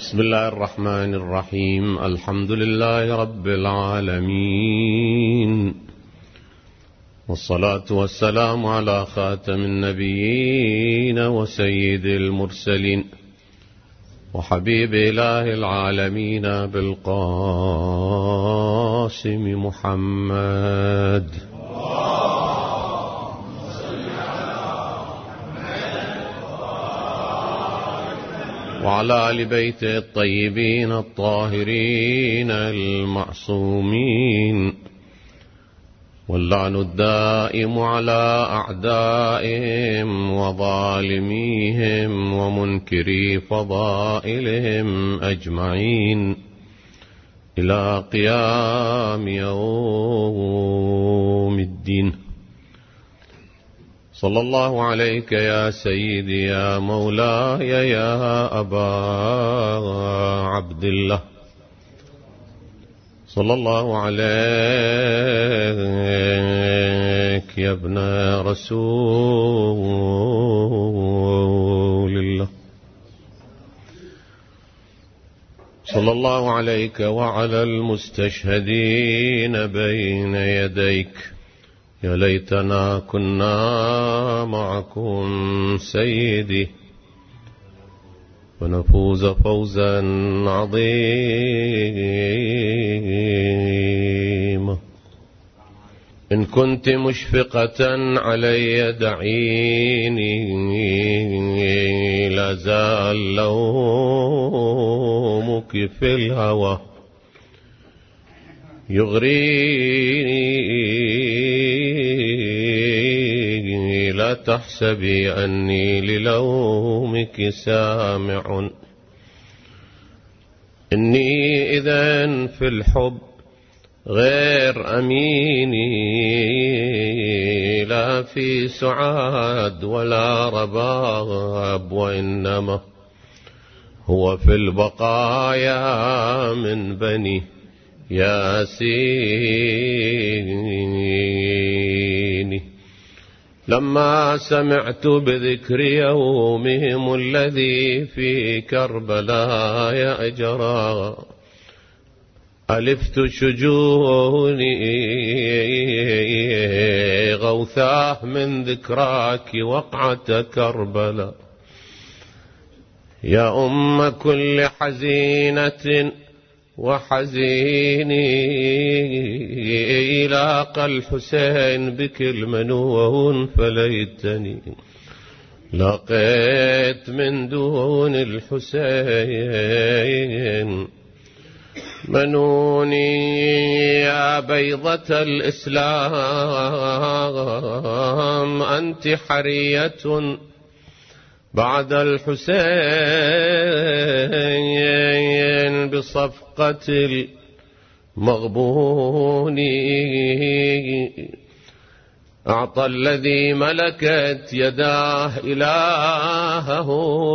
بسم الله الرحمن الرحيم. الحمد لله رب العالمين، والصلاة والسلام على خاتم النبيين وسيد المرسلين وحبيب إله العالمين بالقاسم محمد وعلى آل بيته الطيبين الطاهرين المعصومين، واللعن الدائم على أعدائهم وظالميهم ومنكري فضائلهم أجمعين إلى قيام يوم الدين. صلى الله عليك يا سيدي يا مولاي يا أبا عبد الله، صلى الله عليك يا ابن رسول الله، صلى الله عليك وعلى المستشهدين بين يديك. يا ليتنا كنا معكم سيدي ونفوز فوزا عظيما. إن كنت مشفقة علي دعيني، لا زال لومك في الهوى يغريني. لا تحسبي أني للومك سامع، إني إذن في الحب غير أميني، لا في سعاد ولا رباب، وإنما هو في البقايا من بني ياسين. لما سمعت بذكر يومهم الذي في كربلاء أجرى، ألفت شجوني غوثاه من ذكراك وقعة كربلاء. يا أم كل حزينة وحزيني، لاقى الحسين بك المنون، فليتني لقيت من دون الحسين منوني. يا بيضة الإسلام أنت حرية بعد الحسين بصفقة المغبون. أعطى الذي ملكت يداه إلهه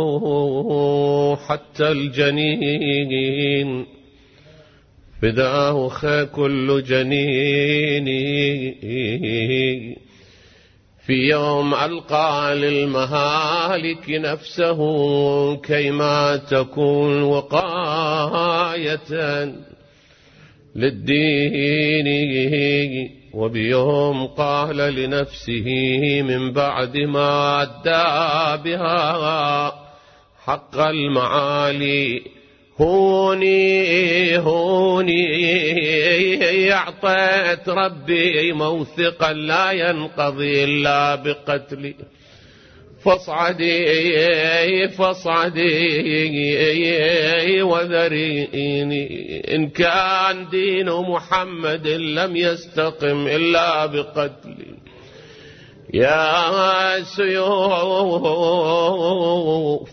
حتى الجنين، فداه كل جنين. في يوم ألقى للمهالك نفسه كيما تكون وقاية للدين، وبيوم قال لنفسه من بعد ما أدى بها حق المعالي، هوني هوني، أعطيت ربي موثقا لا ينقضي إلا بقتلي. فاصعدي فاصعدي وذريني، إن كان دين محمد لم يستقم إلا بقتلي. يا سيوف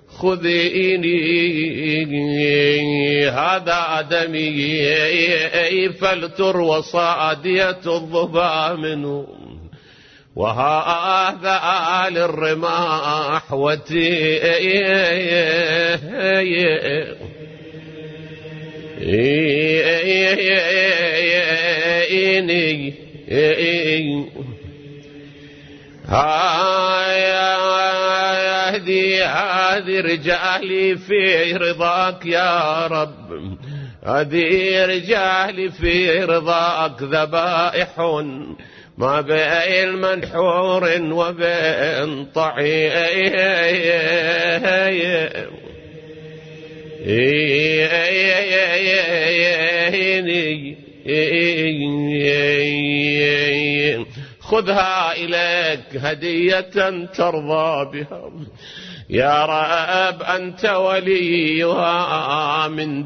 خذيني، هذا دمي فلتروى صادية الظبا منه، وهذا للرماح وتيني. وحدي هذه رجالي في رضاك يا رب، هذه رجالي في رضاك ذبائح ما بين منحور وبين طعين. خذها إليك هدية ترضى بها يا رب، أنت وليها من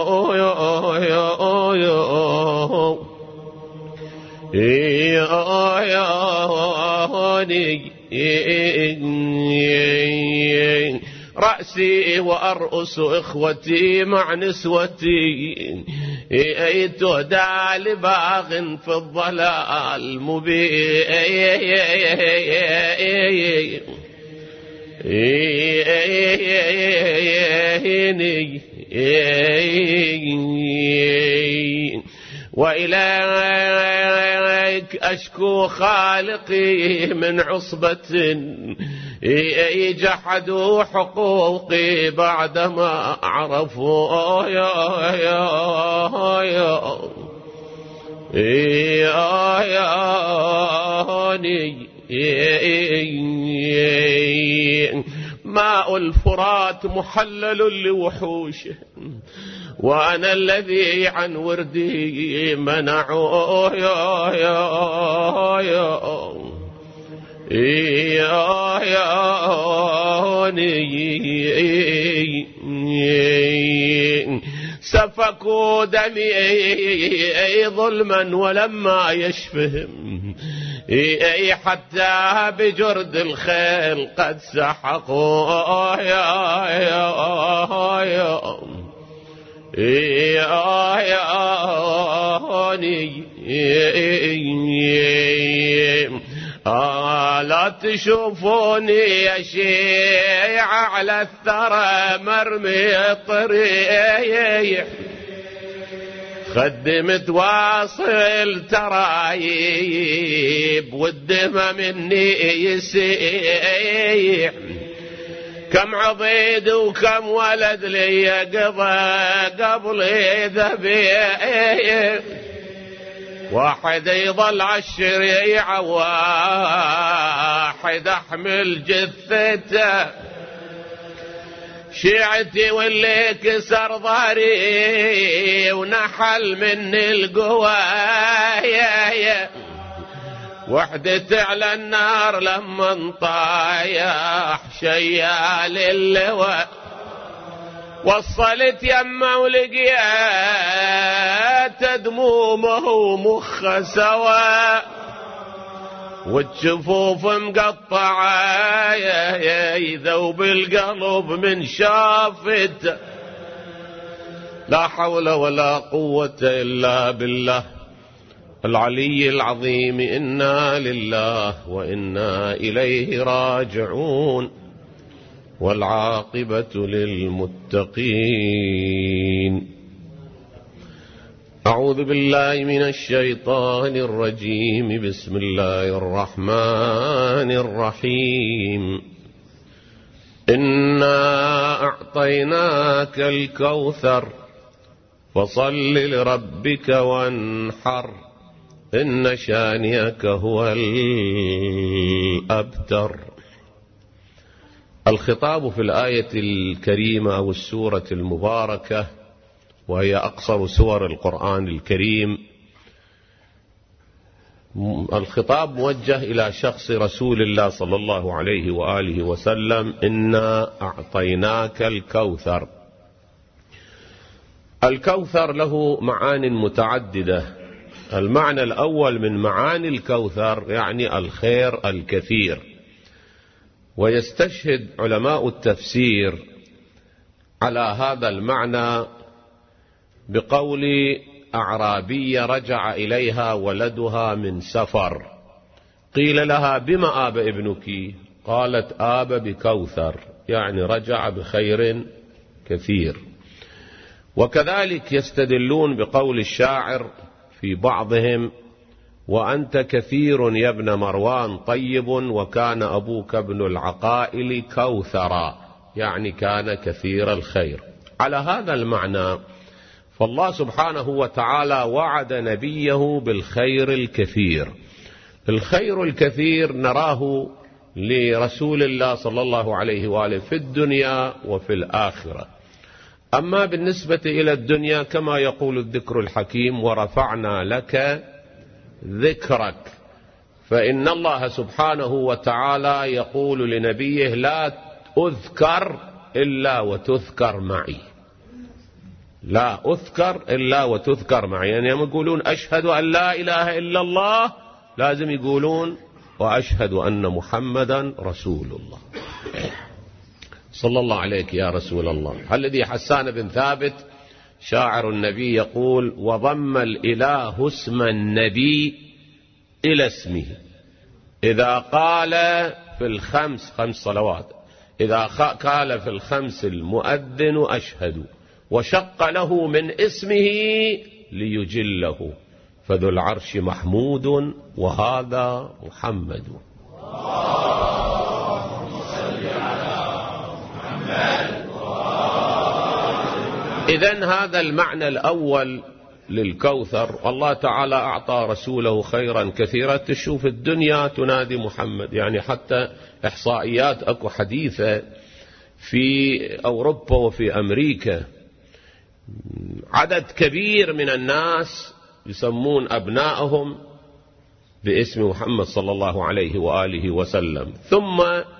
رأسي وأرأس إخوتي مع نسوتي، تهدى لباغ في الضلال مبين. وإليك أشكو خالقي من عصبة جحدوا حقوقي بعدما عرفوا ماء الفرات محلل لوحوشه، وأنا الذي عن وردي منعوه سفكوا دمي ظلما ولما يشفهم، حتى بجرد الخيل قد سحقوا لا تشوفوني يا شيعة على الثرى مرمي طريح، خدمت واصل ترايب والدم مني يسيح، كم عضيد وكم ولد لي قضى قبل ذبيح، واحد يظل عالشريعة واحد احمل جثته، شيعتي واللي كسر ظهري ونحل مني القوايا، وحدة على النار لما انطايح شيال اللواء، وصلت يمه ولقيت دمومه ومخه سوا، والجفوف مقطعه يذوب القلب من شافته، لا حول ولا قوة إلا بالله العلي العظيم. إنا لله وإنا إليه راجعون، والعاقبة للمتقين. أعوذ بالله من الشيطان الرجيم. بسم الله الرحمن الرحيم. إنا أعطيناك الكوثر فصل لربك وانحر، إن شانئك هو الأبتر. الخطاب في الآية الكريمة والسورة المباركة، وهي أقصر سور القرآن الكريم، الخطاب موجه إلى شخص رسول الله صلى الله عليه وآله وسلم. إنا أعطيناك الكوثر. الكوثر له معان متعددة. المعنى الأول من معاني الكوثر يعني الخير الكثير، ويستشهد علماء التفسير على هذا المعنى بقول أعرابية رجع إليها ولدها من سفر، قيل لها بما آب ابنك؟ قالت آب بكوثر، يعني رجع بخير كثير. وكذلك يستدلون بقول الشاعر في بعضهم: وأنت كثير يا ابن مروان طيب، وكان أبوك ابن العقائل كوثرا، يعني كان كثير الخير. على هذا المعنى فالله سبحانه وتعالى وعد نبيه بالخير الكثير. الخير الكثير نراه لرسول الله صلى الله عليه وآله في الدنيا وفي الآخرة. أما بالنسبة إلى الدنيا كما يقول الذكر الحكيم: ورفعنا لك ذكرك، فإن الله سبحانه وتعالى يقول لنبيه: لا أذكر إلا وتذكر معي، لا أذكر إلا وتذكر معي. يعني يوم يقولون أشهد أن لا إله إلا الله لازم يقولون وأشهد أن محمدا رسول الله. صلى الله عليك يا رسول الله. الذي حسان بن ثابت شاعر النبي يقول: وضم الإله اسم النبي إلى اسمه إذا قال في الخمس، 5 صلوات، إذا قال في الخمس المؤذن أشهد، وشق له من اسمه ليجله، فذو العرش محمود وهذا محمد. إذن هذا المعنى الأول للكوثر. والله تعالى أعطى رسوله خيرا كثيرا. تشوف الدنيا تنادي محمد، يعني حتى إحصائيات أكو حديثة في أوروبا وفي أمريكا عدد كبير من الناس يسمون أبنائهم باسم محمد صلى الله عليه وآله وسلم، ثم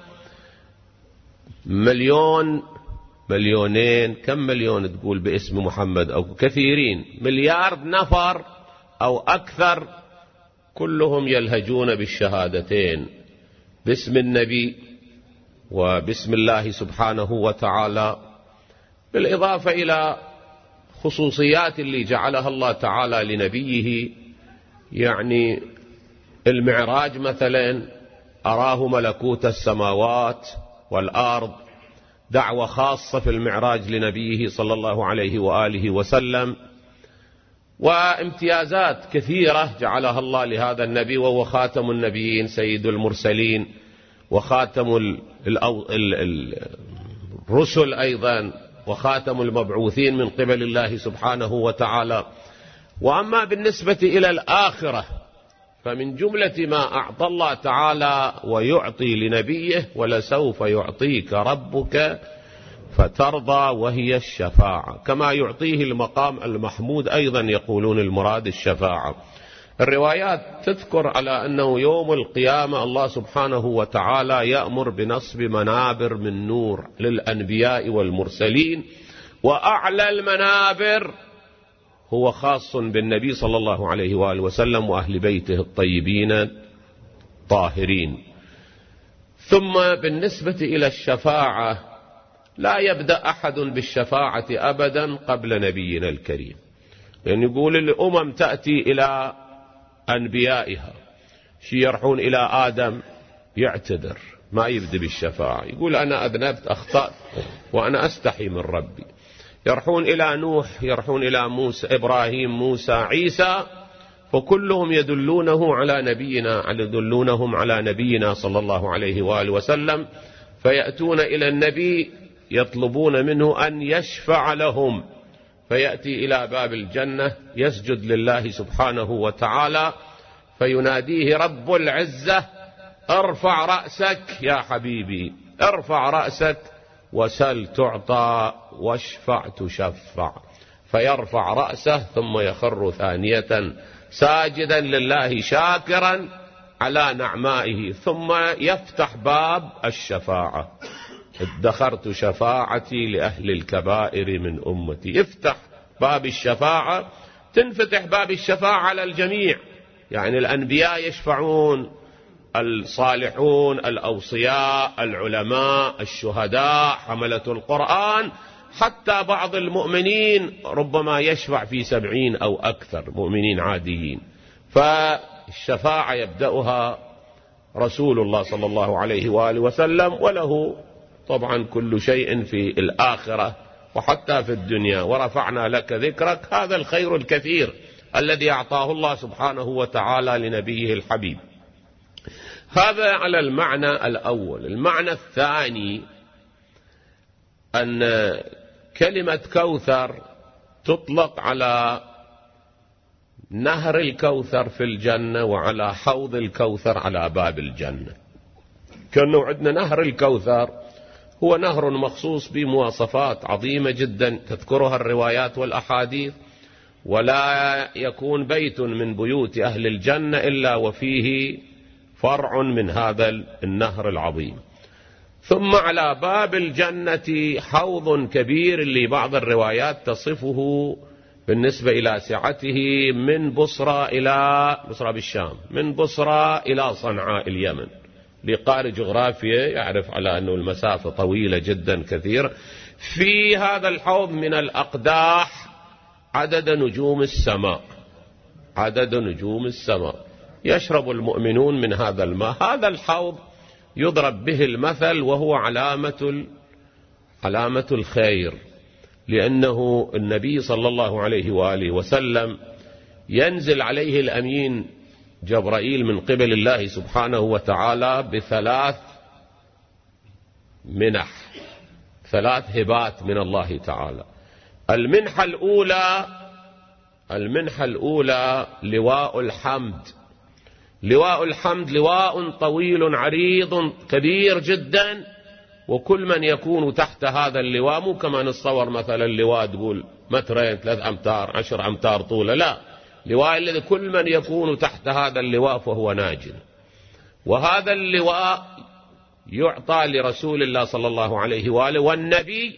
1,000,000 2,000,000 كم مليون تقول باسم محمد، أو كثيرين، 1,000,000,000 نفر أو أكثر، كلهم يلهجون بالشهادتين باسم النبي وباسم الله سبحانه وتعالى، بالإضافة إلى خصوصيات اللي جعلها الله تعالى لنبيه. يعني المعراج مثلا أراه ملكوت السماوات والأرض، دعوة خاصة في المعراج لنبيه صلى الله عليه وآله وسلم، وامتيازات كثيرة جعلها الله لهذا النبي، وهو خاتم النبيين سيد المرسلين وخاتم الرسل أيضا، وخاتم المبعوثين من قبل الله سبحانه وتعالى. وأما بالنسبة إلى الآخرة فمن جملة ما أعطى الله تعالى ويعطي لنبيه: ولسوف يعطيك ربك فترضى، وهي الشفاعة، كما يعطيه المقام المحمود أيضا يقولون المراد الشفاعة. الروايات تذكر على أنه يوم القيامة الله سبحانه وتعالى يأمر بنصب منابر من نور للأنبياء والمرسلين، وأعلى المنابر هو خاص بالنبي صلى الله عليه وآله وسلم وأهل بيته الطيبين الطاهرين. ثم بالنسبة إلى الشفاعة لا يبدأ أحد بالشفاعة أبدا قبل نبينا الكريم، لأن يقول الأمم تأتي إلى أنبيائها، يرحون إلى آدم يعتذر ما يبدأ بالشفاعة، يقول أنا أذنبت أخطأت وأنا أستحي من ربي. يرحون إلى نوح، يرحون إلى موسى، إبراهيم، موسى، عيسى، فكلهم يدلونهم على نبينا صلى الله عليه وآله وسلم، فيأتون إلى النبي يطلبون منه أن يشفع لهم، فيأتي إلى باب الجنة يسجد لله سبحانه وتعالى، فيناديه رب العزة: ارفع رأسك يا حبيبي، ارفع رأسك وسل تعطى واشفع تشفع، فيرفع رأسه ثم يخر ثانية ساجدا لله شاكرا على نعمائه، ثم يفتح باب الشفاعة: ادخرت شفاعتي لأهل الكبائر من أمتي. يفتح باب الشفاعة، تنفتح باب الشفاعة على الجميع، يعني الأنبياء يشفعون، الصالحون، الأوصياء، العلماء، الشهداء، حملة القرآن، حتى بعض المؤمنين ربما يشفع في 70 أو أكثر مؤمنين عاديين. فالشفاعة يبدأها رسول الله صلى الله عليه وآله وسلم، وله طبعا كل شيء في الآخرة وحتى في الدنيا. ورفعنا لك ذكرك، هذا الخير الكثير الذي أعطاه الله سبحانه وتعالى لنبيه الحبيب. هذا على المعنى الأول. المعنى الثاني أن كلمة كوثر تطلق على نهر الكوثر في الجنة وعلى حوض الكوثر على باب الجنة. كأنه عندنا نهر الكوثر هو نهر مخصوص بمواصفات عظيمة جدا تذكرها الروايات والأحاديث، ولا يكون بيت من بيوت أهل الجنة إلا وفيه فرع من هذا النهر العظيم. ثم على باب الجنة حوض كبير اللي بعض الروايات تصفه بالنسبة إلى سعته من بصرى بالشام، من بصرى إلى صنعاء اليمن. لقارئ جغرافيا يعرف على أنه المسافة طويلة جدا كثيرة. في هذا الحوض من الأقداح عدد نجوم السماء، عدد نجوم السماء، يشرب المؤمنون من هذا الماء. هذا الحوض يضرب به المثل وهو علامة الخير، لأنه النبي صلى الله عليه وآله وسلم ينزل عليه الأمين جبرائيل من قبل الله سبحانه وتعالى بثلاث منح، ثلاث هبات من الله تعالى. المنحة الأولى لواء الحمد. لواء الحمد لواء طويل عريض كبير جدا، وكل من يكون تحت هذا اللواء مو كما نتصور مثلا اللواء تقول مترين 3 أمتار 10 أمتار طوله، لا، لواء الذي كل من يكون تحت هذا اللواء فهو ناج. وهذا اللواء يعطى لرسول الله صلى الله عليه وآله، والنبي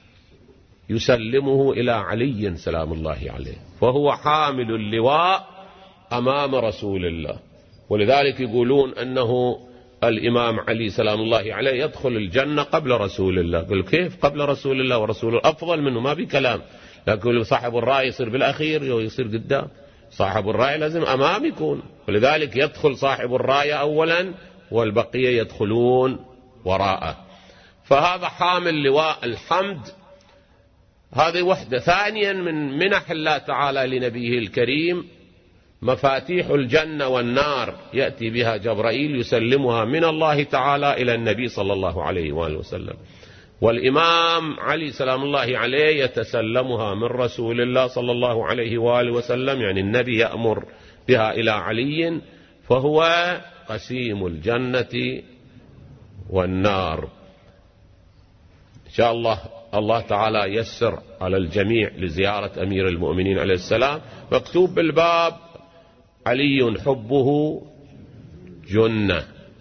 يسلمه إلى علي سلام الله عليه، فهو حامل اللواء أمام رسول الله. ولذلك يقولون أنه الإمام علي سلام الله عليه يدخل الجنة قبل رسول الله. قل كيف قبل رسول الله؟ ورسول الله أفضل منه، ما بكلام. لكن صاحب الرأي يصير بالأخير يصير قدام، صاحب الرأي لازم أمام يكون، ولذلك يدخل صاحب الرأي أولا والبقية يدخلون وراءه. فهذا حامل لواء الحمد، هذه وحدة. ثانيا من منح الله تعالى لنبيه الكريم مفاتيح الجنة والنار، يأتي بها جبرائيل يسلمها من الله تعالى إلى النبي صلى الله عليه وآله وسلم، والإمام علي سلام الله عليه يتسلمها من رسول الله صلى الله عليه وآله وسلم، يعني النبي يأمر بها إلى علي، فهو قسيم الجنة والنار. إن شاء الله تعالى يسر على الجميع لزيارة أمير المؤمنين عليه السلام. مكتوب بالباب: علي حبه جنة،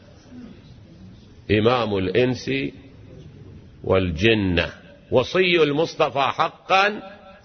إمام الإنس والجنة، وصي المصطفى حقا.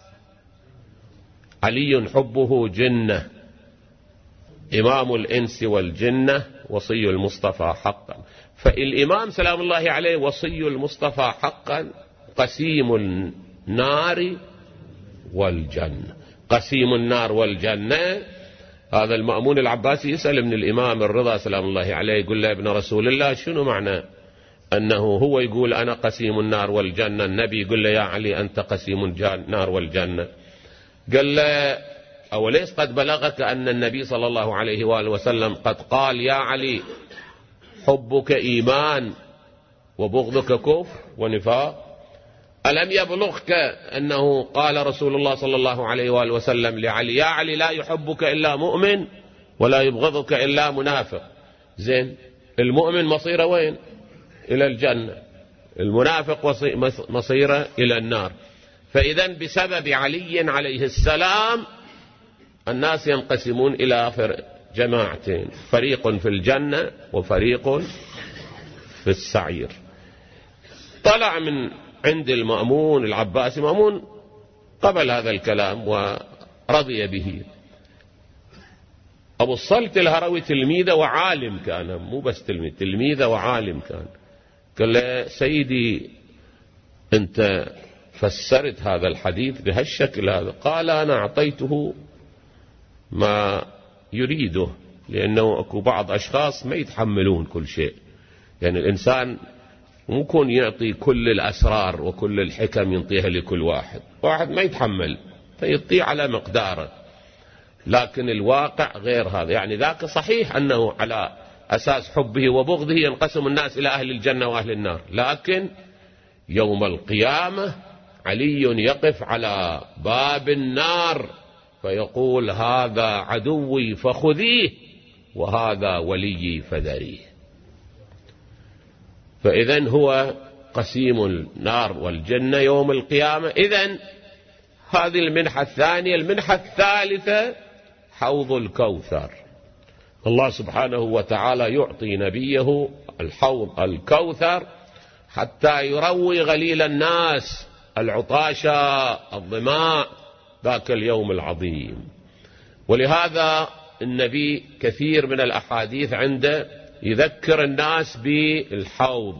علي حبه جنة، إمام الإنس والجنة، وصي المصطفى حقا. فالإمام سلام الله عليه وصي المصطفى حقا، قسيم النار والجنة. قسيم النار والجنة. هذا المأمون العباسي يسأل من الإمام الرضا سلام الله عليه، يقول له: يا ابن رسول الله، شنو معنى أنه هو يقول أنا قسيم النار والجنة، النبي يقول له: يا علي أنت قسيم النار والجنة؟ قال له: أوليس قد بلغك أن النبي صلى الله عليه وآله وسلم قد قال: يا علي حبك إيمان وبغضك كفر ونفاق؟ ألم يبلغك أنه قال رسول الله صلى الله عليه وآله وسلم لعلي: يا علي لا يحبك إلا مؤمن ولا يبغضك إلا منافق؟ زين، المؤمن مصيره وين؟ إلى الجنة، المنافق مصيره إلى النار. فإذا بسبب علي عليه السلام الناس ينقسمون إلى جماعتين: فريق في الجنة وفريق في السعير. طلع من عند المأمون العباسي، مأمون قبل هذا الكلام ورضي به. أبو الصلت الهروي تلميذه وعالم كان، مو بس تلميذه وعالم كان. قال له: سيدي أنت فسرت هذا الحديث بهالشكل هذا. قال: أنا أعطيته ما يريده، لأنه أكو بعض أشخاص ما يتحملون كل شيء. يعني الإنسان ممكن يعطي كل الأسرار وكل الحكم ينطيها لكل واحد ما يتحمل، فيعطيه على مقداره. لكن الواقع غير هذا. يعني ذاك صحيح أنه على أساس حبه وبغضه ينقسم الناس إلى أهل الجنة وأهل النار، لكن يوم القيامة علي يقف على باب النار فيقول هذا عدوي فخذيه وهذا وليي فذريه. فإذن هو قسيم النار والجنة يوم القيامة. إذن هذه المنحة الثانية. المنحة الثالثة حوض الكوثر. الله سبحانه وتعالى يعطي نبيه الحوض الكوثر حتى يروي غليل الناس العطاشى الظماء ذاك اليوم العظيم. ولهذا النبي كثير من الأحاديث عنده يذكر الناس بالحوض.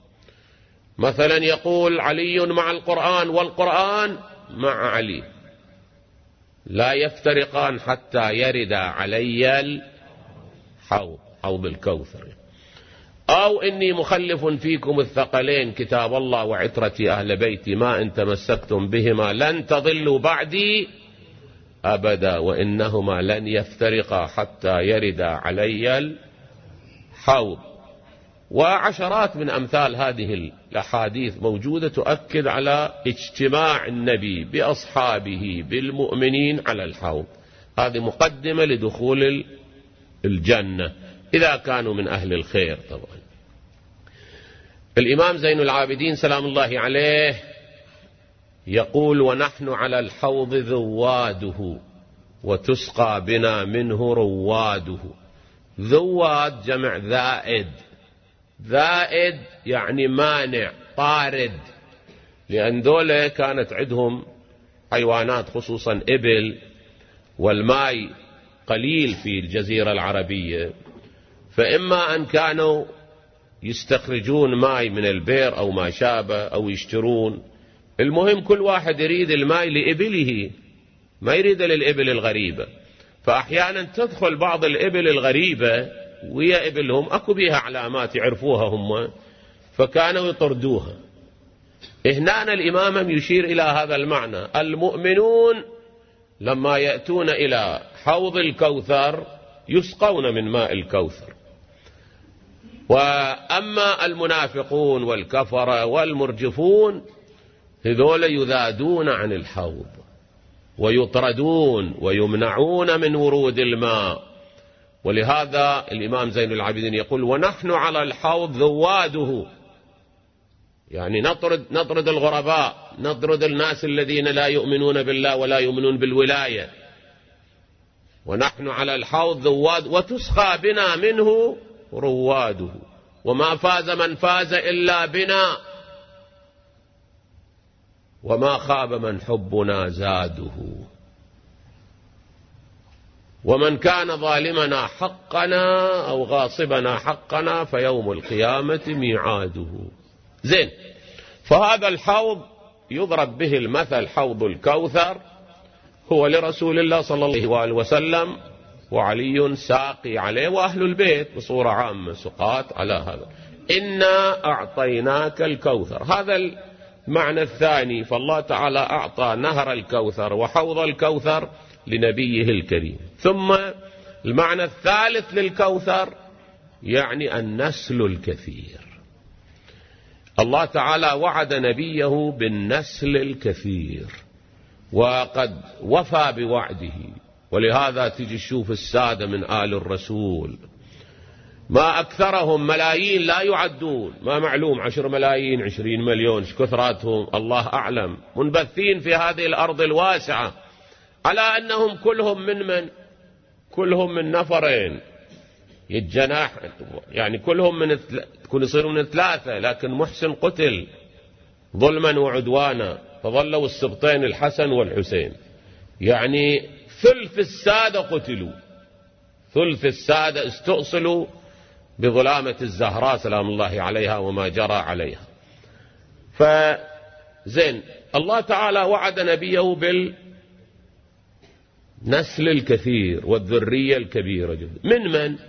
مثلا يقول علي مع القرآن والقرآن مع علي لا يفترقان حتى يرد علي الحوض، حوض الكوثر. أو إني مخلف فيكم الثقلين كتاب الله وعترتي أهل بيتي ما إن تمسكتم بهما لن تضلوا بعدي أبدا وإنهما لن يفترقا حتى يرد علي الحوض. وعشرات من أمثال هذه الأحاديث موجودة تؤكد على اجتماع النبي بأصحابه بالمؤمنين على الحوض. هذه مقدمة لدخول الجنة إذا كانوا من أهل الخير. طبعا الإمام زين العابدين سلام الله عليه يقول ونحن على الحوض ذواده وتسقى بنا منه رواده. ذواد جمع ذائد، ذائد يعني مانع طارد، لأن دولة كانت عندهم حيوانات خصوصا إبل والماء قليل في الجزيرة العربية، فإما أن كانوا يستخرجون ماء من البئر أو ما شابه أو يشترون. المهم كل واحد يريد الماء لإبله ما يريد للإبل الغريبة. فأحيانا تدخل بعض الإبل الغريبة ويا إبلهم أكو بيها علامات يعرفوها هم، فكانوا يطردوها. هنا الإمام يشير إلى هذا المعنى. المؤمنون لما يأتون إلى حوض الكوثر يسقون من ماء الكوثر. وأما المنافقون والكفرة والمرجفون هذول يذادون عن الحوض ويطردون ويمنعون من ورود الماء. ولهذا الإمام زين العابدين يقول ونحن على الحوض ذواده، يعني نطرد الغرباء، نطرد الناس الذين لا يؤمنون بالله ولا يؤمنون بالولاية. ونحن على الحوض ذواد وتسقى بنا منه رواده. وما فاز من فاز إلا بنا وما خاب من حبنا زاده. ومن كان ظالمنا حقنا أو غاصبنا حقنا فيوم القيامة ميعاده. زين، فهذا الحوض يضرب به المثل حوض الكوثر هو لرسول الله صلى الله عليه وسلم وعلي ساقي عليه وأهل البيت بصورة عامة سقاط على هذا. إنا أعطيناك الكوثر، هذا المعنى الثاني. فالله تعالى أعطى نهر الكوثر وحوض الكوثر لنبيه الكريم. ثم المعنى الثالث للكوثر يعني النسل الكثير. الله تعالى وعد نبيه بالنسل الكثير وقد وفى بوعده. ولهذا تجي تشوف السادة من آل الرسول ما أكثرهم ملايين لا يعدون، ما معلوم 10 ملايين 20 مليون كثراتهم الله أعلم، منبثين في هذه الأرض الواسعة، على أنهم كلهم من كلهم من نفرين يتجناح، يعني كلهم تكون يصيرون من 3، لكن محسن قتل ظلما وعدوانا فظلوا السبطين الحسن والحسين. يعني ثلث السادة قتلوا، ثلث السادة استؤصلوا بظلامة الزهراء سلام الله عليها وما جرى عليها. فزين الله تعالى وعد نبيه بالنسل الكثير والذرية الكبيرة جدا.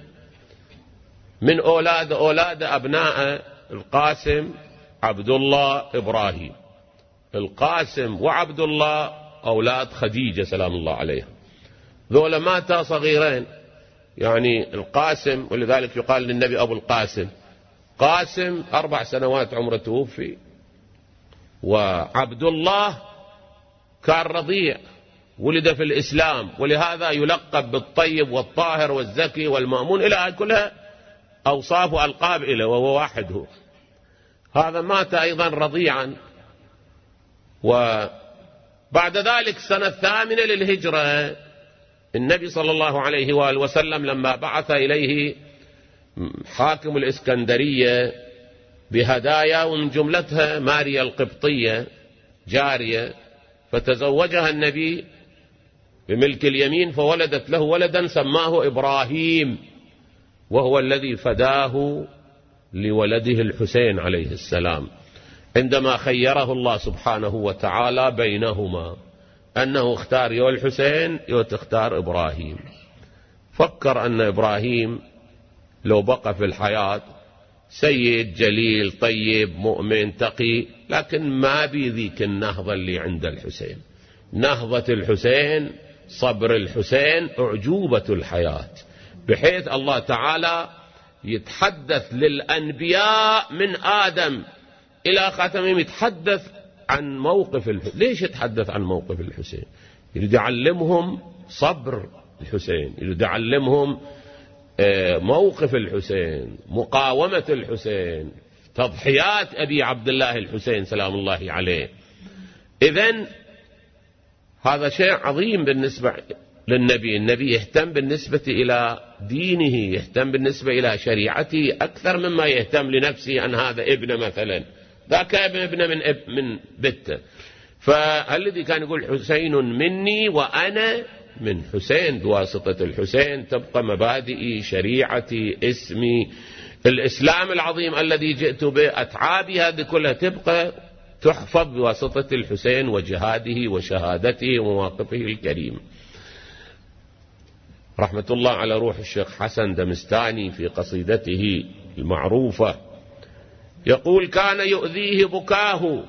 من أولاد أبناء القاسم عبد الله إبراهيم. القاسم وعبد الله أولاد خديجة سلام الله عليها، ذولا ماتا صغيرين، يعني القاسم، ولذلك يقال للنبي أبو القاسم. قاسم 4 سنوات عمره توفي، وعبد الله كان رضيع ولد في الإسلام، ولهذا يلقب بالطيب والطاهر والزكي والمأمون، إلى كلها أوصاف وألقاب إليه، وهو واحد هو. هذا مات أيضا رضيعا. وبعد ذلك سنة 8 للهجرة النبي صلى الله عليه وآله وسلم لما بعث إليه حاكم الإسكندرية بهدايا، ومن جملتها ماريا القبطية جارية، فتزوجها النبي بملك اليمين، فولدت له ولدا سماه إبراهيم، وهو الذي فداه لولده الحسين عليه السلام، عندما خيره الله سبحانه وتعالى بينهما، أنه اختار يو الحسين يو تختار إبراهيم. فكر أن إبراهيم لو بقى في الحياة سيد جليل طيب مؤمن تقي، لكن ما بذيك النهضة اللي عند الحسين. نهضة الحسين، صبر الحسين، أعجوبة الحياة، بحيث الله تعالى يتحدث للأنبياء من آدم إلى خاتمهم، يتحدث عن موقف الحسين. ليش يتحدث عن موقف الحسين؟ يريد يعلمهم صبر الحسين، يريد يعلمهم موقف الحسين، مقاومة الحسين، تضحيات أبي عبد الله الحسين سلام الله عليه. إذن هذا شيء عظيم بالنسبة للنبي. النبي يهتم بالنسبة إلى دينه، يهتم بالنسبة إلى شريعته أكثر مما يهتم لنفسه أن هذا ابن مثلا، ذاك ابن من بته. فالذي كان يقول حسين مني وأنا من حسين، بواسطة الحسين تبقى مبادئي، شريعتي، اسمي، الإسلام العظيم الذي جئت به، أتعابي، هذه كلها تبقى تحفظ بواسطة الحسين وجهاده وشهادته ومواقفه الكريمة. رحمة الله على روح الشيخ حسن دمستاني في قصيدته المعروفة يقول: كان يؤذيه بكاه،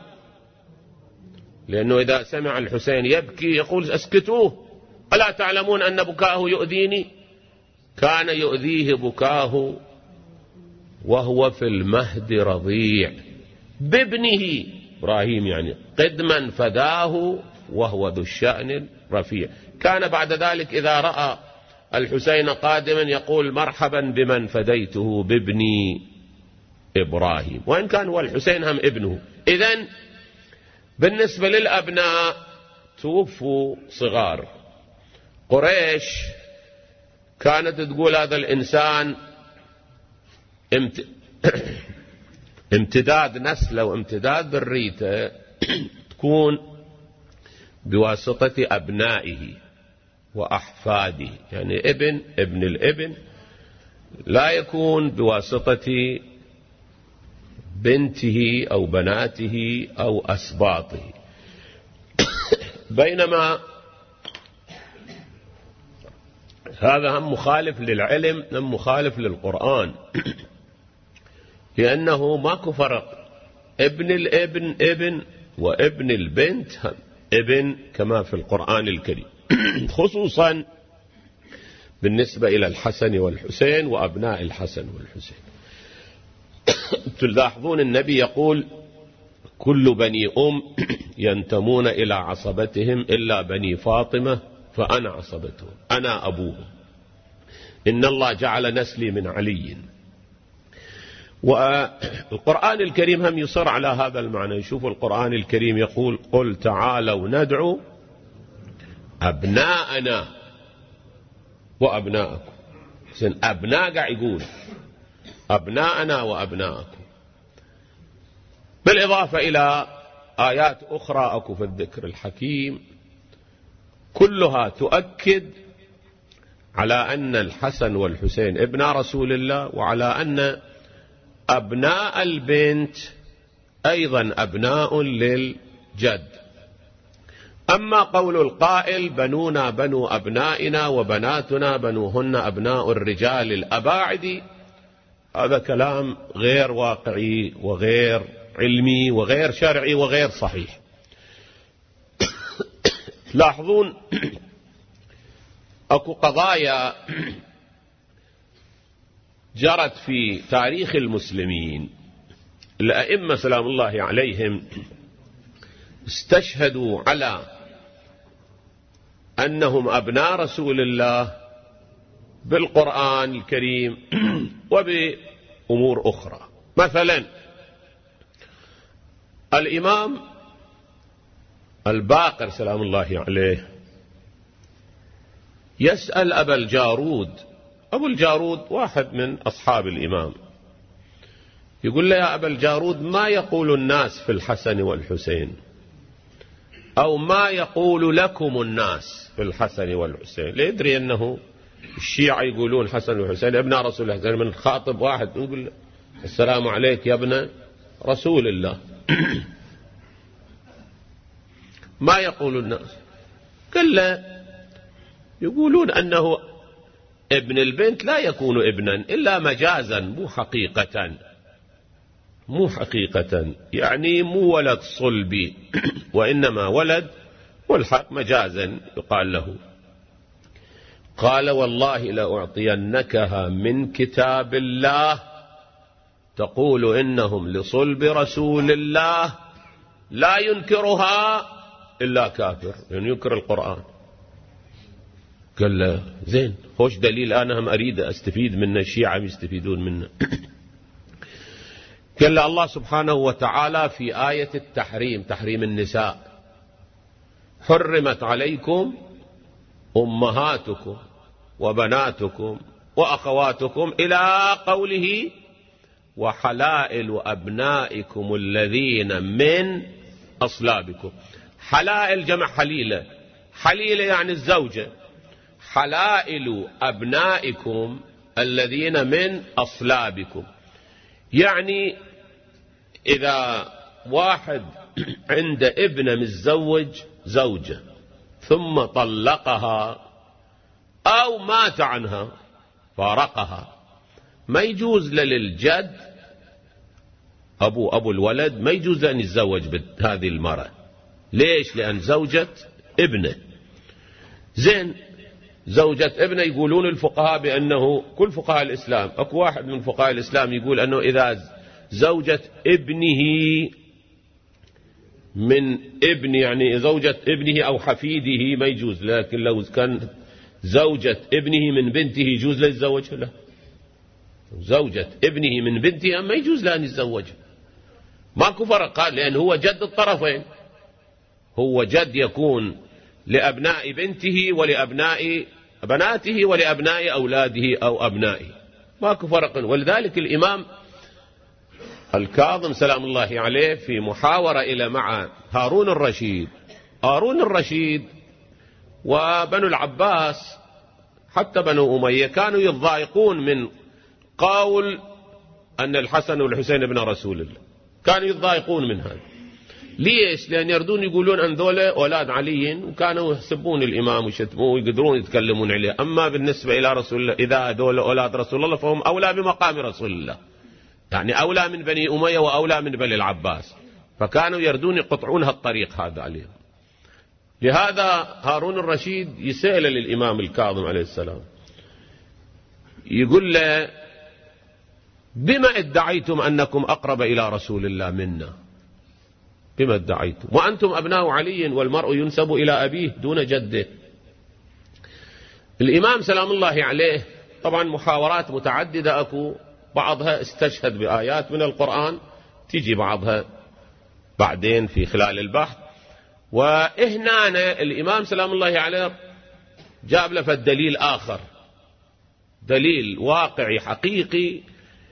لأنه إذا سمع الحسين يبكي يقول: اسكتوه، ألا تعلمون أن بكاه يؤذيني؟ كان يؤذيه بكاه وهو في المهد رضيع بابنه إبراهيم، يعني قدما فداه وهو ذو الشأن الرفيع. كان بعد ذلك إذا رأى الحسين قادما يقول: مرحبا بمن فديته بابني إبراهيم، وإن كان هو الحسين هم ابنه. إذن بالنسبة للأبناء توفوا صغار. قريش كانت تقول هذا الإنسان امتداد نسله وامتداد ذريته تكون بواسطة أبنائه وأحفاده، يعني ابن الابن لا يكون بواسطة بنته أو بناته أو أسباطه. بينما هذا هم مخالف للعلم، هم مخالف للقرآن، لأنه ماكو فرق، ابن الابن ابن وابن البنت هم ابن كما في القرآن الكريم، خصوصا بالنسبة إلى الحسن والحسين وأبناء الحسن والحسين. تلاحظون النبي يقول: كل بني ينتمون إلى عصبتهم إلا بني فاطمة فأنا عصبتهم، أنا أبوهم، إن الله جعل نسلي من علي. والقرآن الكريم هم يصر على هذا المعنى. يشوفوا القرآن الكريم يقول: قل تعالوا ندعو أبناءنا وأبناءكم. أبناء قاعد يقول أبناءنا وأبناءكم، بالإضافة إلى آيات أخرى أكو في الذكر الحكيم كلها تؤكد على أن الحسن والحسين ابن رسول الله، وعلى أن أبناء البنت أيضا أبناء للجد. أما قول القائل: بنونا بنو أبنائنا وبناتنا بنوهن أبناء الرجال الأباعد، هذا كلام غير واقعي وغير علمي وغير شرعي وغير صحيح. تلاحظون أكو قضايا جرت في تاريخ المسلمين، الأئمة سلام الله عليهم استشهدوا على أنهم أبناء رسول الله بالقرآن الكريم وبأمور أخرى. مثلا الإمام الباقر سلام الله عليه يسأل أبا الجارود، أبو الجارود واحد من أصحاب الإمام، يقول له يا أبا الجارود ما يقول الناس في الحسن والحسين، أو ما يقول لكم الناس في الحسن والحسين؟ ليدري أنه الشيعة يقولون حسن والحسين ابن رسول الله، من خاطب واحد يقول السلام عليك يا ابن رسول الله. ما يقول الناس؟ قال له يقولون أنه ابن البنت لا يكون ابنا إلا مجازا، مو حقيقة، يعني مو ولد صلبي وإنما ولد والحق مجازا يقال له. قال والله لأعطينكها من كتاب الله تقول إنهم لصلب رسول الله لا ينكرها إلا كافر، يعني ينكر القرآن. قال له زين، خوش دليل أنا هم أريد أستفيد منه، الشيعة يستفيدون منه. قال له الله سبحانه وتعالى في آية التحريم، تحريم النساء، حرمت عليكم أمهاتكم وبناتكم وأخواتكم إلى قوله وحلائل أبنائكم الذين من أصلابكم. حلائل جمع حليلة، حليلة يعني الزوجة. حلائل أبنائكم الذين من أصلابكم، يعني إذا واحد عند ابنه متزوج زوجة ثم طلقها أو مات عنها فارقها، ما يجوز للجد أبو الولد ما يجوز أن يتزوج بهذه المرأة. ليش؟ لأن زوجة ابنه. زين، زوجة ابنه يقولون الفقهاء بأنه كل فقهاء الإسلام، أكو واحد من فقهاء الإسلام يقول أنه إذا زوجة ابنه من ابن، يعني زوجة ابنه أو حفيده ما يجوز، لكن لو كان زوجة ابنه من بنته يجوز له يتزوجها. له زوجة ابنه من بنته ما يجوز له أن يتزوجها، ماكو فرق، قال لأن هو جد الطرفين، هو جد يكون لأبناء بنته ولأبناء بناته ولأبناء أولاده أو أبنائه، ماكو فرق. ولذلك الإمام الكاظم سلام الله عليه في محاورة إلى مع هارون الرشيد وبنو العباس حتى بنو أمية كانوا يتضايقون من قول أن الحسن والحسين ابن رسول الله، كانوا يتضايقون من هذا. ليش؟ لأن يردون يقولون أن ذولا أولاد علي، وكانوا يحسبون الإمام ويشتموه ويقدرون يتكلمون عليه. أما بالنسبة إلى رسول الله، إذا ذولا أولاد رسول الله فهم أولى بمقام رسول الله، يعني أولى من بني أمية وأولى من بني العباس، فكانوا يردون يقطعون هالطريق هذا عليهم. لهذا هارون الرشيد يسأل للإمام الكاظم عليه السلام، يقول له بما ادعيتم أنكم أقرب إلى رسول الله منا؟ بما ادعيتم وأنتم أبناء علي والمرء ينسب إلى أبيه دون جده. الإمام سلام الله عليه طبعا محاورات متعددة، أكو بعضها استشهد بآيات من القرآن، تيجي بعضها بعدين في خلال البحث. وهنا الإمام سلام الله عليه جاب له الدليل آخر، دليل واقعي حقيقي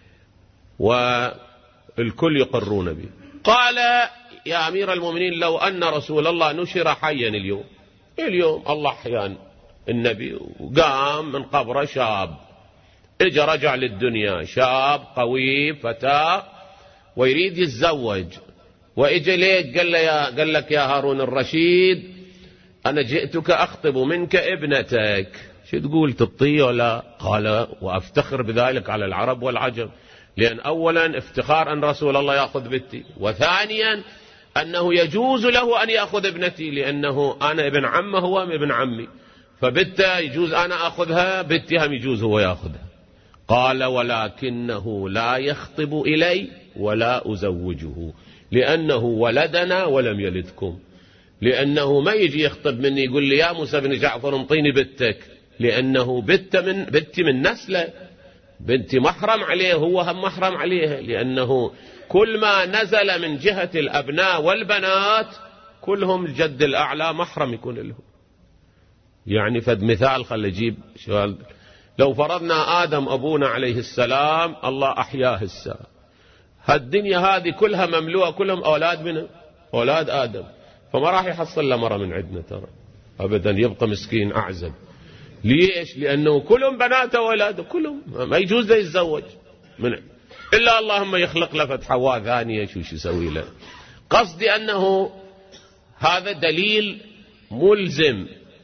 والكل يقرون به. قال يا أمير المؤمنين لو أن رسول الله نشر حيا اليوم الله أحيان النبي وقام من قبره شاب، اجى رجع للدنيا شاب قوي فتاة ويريد يتزوج، واجى ليك قال لك يا هارون الرشيد أنا جئتك أخطب منك ابنتك، شو تقول تطيع ولا؟ قال وأفتخر بذلك على العرب والعجم، لأن أولا افتخار أن رسول الله يأخذ بنتي، وثانيا أنه يجوز له أن يأخذ ابنتي لأنه أنا ابن عمه هو ابن عمي. فبتة يجوز أنا أخذها، بتي هم يجوز هو يأخذها. قال ولكنه لا يخطب إلي ولا أزوجه لأنه ولدنا ولم يلدكم. لأنه ما يجي يخطب مني يقول لي يا موسى بن جعفر انطيني بنتك، لأنه بنتي من نسله، بنتي محرم عليه، هو هم محرم عليها، لأنه كل ما نزل من جهة الأبناء والبنات كلهم الجد الأعلى محرم يكون لهم. يعني فد مثال خل أجيب سؤال، لو فرضنا آدم أبونا عليه السلام الله أحياه الساعة، هالدنيا هذه كلها مملوءة كلهم أولاد منه، أولاد آدم، فما راح يحصل له مرة من عندنا ترى أبدا، يبقى مسكين أعزب. ليش؟ لأنه كلهم بناته وأولاده كلهم، ما يجوز له يتزوج من إلا اللهم يخلق له فتح حواء ثانية شو يسوي له. قصدي أنه هذا دليل ملزم،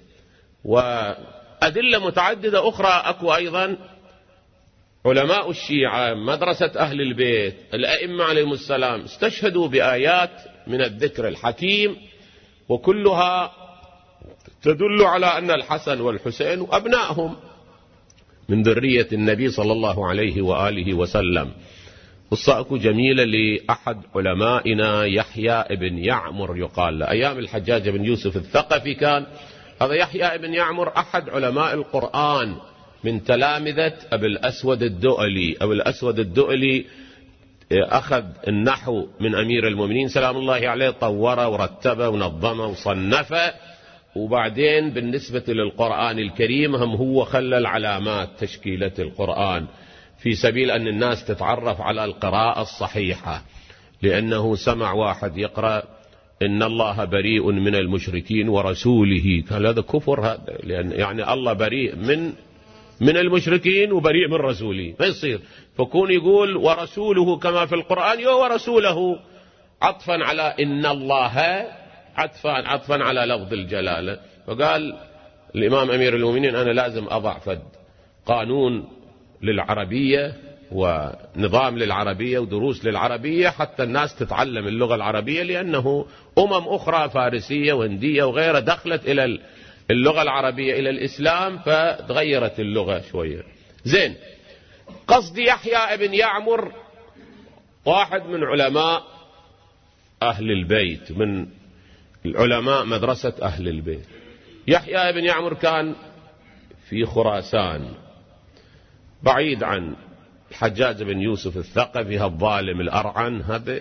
وأدلة متعددة أخرى أكو أيضا. علماء الشيعة مدرسة أهل البيت الأئمة عليهم السلام استشهدوا بآيات من الذكر الحكيم، وكلها تدل على أن الحسن والحسين وأبنائهم من ذرية النبي صلى الله عليه وآله وسلم. قصة جميلة لأحد علمائنا يحيى بن يعمر، يقال له أيام الحجاج بن يوسف الثقفي كان هذا يحيى بن يعمر أحد علماء القرآن من تلامذة أبي الأسود الدؤلي. أبي الأسود الدؤلي أخذ النحو من أمير المؤمنين سلام الله عليه، طوره ورتبه ونظمه وصنفه، وبعدين بالنسبة للقرآن الكريم هم هو خلى العلامات تشكيلة القرآن في سبيل أن الناس تتعرف على القراءة الصحيحة، لأنه سمع واحد يقرأ إن الله بريء من المشركين ورسوله، قال هذا كفر، هذا لأن يعني الله بريء من المشركين وبريء من رسوله ما يصير، فكون يقول ورسوله كما في القرآن ورسوله عطفا على إن الله، عطفا على لفظ الجلالة. فقال الإمام أمير المؤمنين أنا لازم أضع فد قانون للعربية ونظام للعربية ودروس للعربية حتى الناس تتعلم اللغة العربية، لأنه أخرى فارسية وهندية وغيرها دخلت إلى اللغة العربية إلى الإسلام فتغيرت اللغة شوية. زين، قصدي يحيى بن يعمر واحد من علماء أهل البيت، من العلماء مدرسة أهل البيت. يحيى بن يعمر كان في خراسان بعيد عن الحجاج بن يوسف الثقفي الظالم الأرعن هذا،